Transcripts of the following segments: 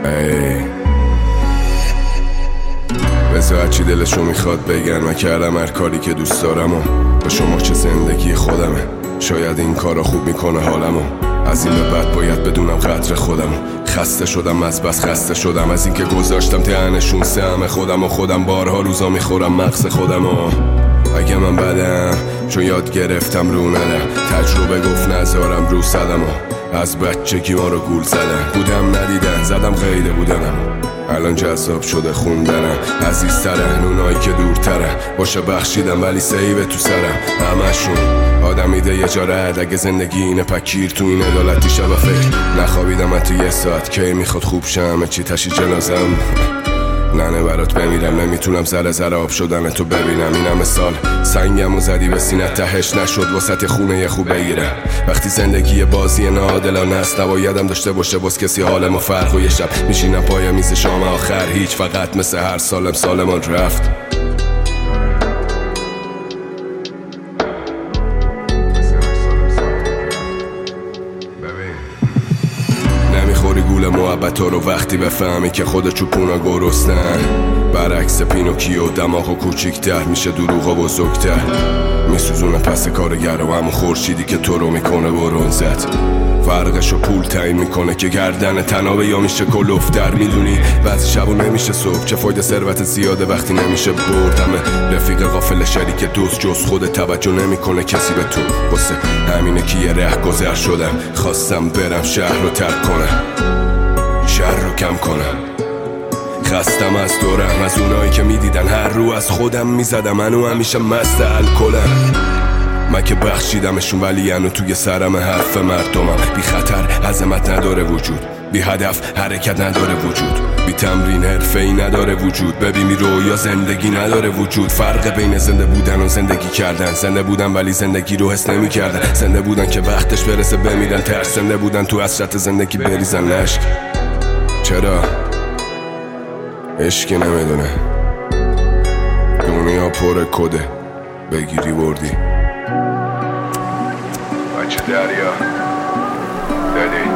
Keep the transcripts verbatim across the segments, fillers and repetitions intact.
ای بذار هرچی دلشو میخواد بگن، من کردم هر کاری که دوست دارم و با شما چه زندگی خودمه. شاید این کارا خوب میکنه حالمو، از این به بعد باید بدونم قدر خودمو. خسته شدم از بس خسته شدم از این که گذاشتم تهنشون سهم خودم و خودم بارها روزا میخورم مغز خودمو. اگه من بدم چون یاد گرفتم رو ندم، تجربه گفت نذارم رو صدم و از بچگی ما رو گول زدن. بودم ندیدن زدم غیره بودنم، الان جذاب شده خوندنم. عزیزترن اونایی که دورترن، باشه بخشیدم ولی سیبه تو سرم همشون. آدم میده یه جا رد اگه زندگی اینه پکیر تو این عدالتی شب فکر. نخوابیدم من تو یه ساعت کی میخواد خوب شم، چی تشی جنازم ننه برات بمیرم. نمیتونم ذره ذره آب شدن تو ببینم. اینم سال سنگم و زدی به سینه تهش نشد واسط خونه یه خوب بگیرم. وقتی زندگی بازی ناعادلانه است نبایدم داشته باشه باز کسی حال ما فرق. و یه شب میشینم پای میز شام آخر هیچ، فقط مثل هر سالم سالمان رفت. نمیخوری گول محبت رو وقتی بفهمی که خود چوپونا گرستن. برعکس پینوکیو دماغو کوچیک‌تر میشه، دروغا بزرگتر میسوزونه پس کارگر و همون خورشیدی که تو رو میکنه برونزت. فرقشو پول تعیین میکنه که گردن تنابه یا میشه کلوفتر. میدونی بعضی شبو نمیشه صبح، چه فایده ثروت زیاده وقتی نمیشه برد. همه رفیق غافل شریک دوست جز خود توجه نمیکنه کسی به تو. واسه همینه که یه ره گذر شدم، خواستم برم شهر رو ترک کنم، شهر رو کم کنم. خستم از دورم از اونایی که میدیدن هر رو از خودم میزدم. منو همیشه مست الکلم، من که بخشیدمشون ولی انو توی سرم حرف مردمم. بی خطر عظمت نداره وجود، بی هدف حرکت نداره وجود، بی تمرین حرفه‌ای نداره وجود، ببین رویا زندگی نداره وجود. فرق بین زنده بودن و زندگی کردن، زنده بودن ولی زندگی رو حس نمی کردن. زنده بودن که وقتش برسه بمیرن، ترسنده بودن تو حسرت زندگی بریزن عشق. چرا؟ عشق نمیدونه دنیا پر کده، بگیری بردی بچه دریا دادی.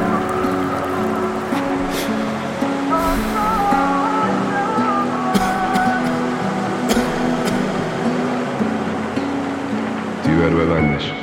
دیور ببندش.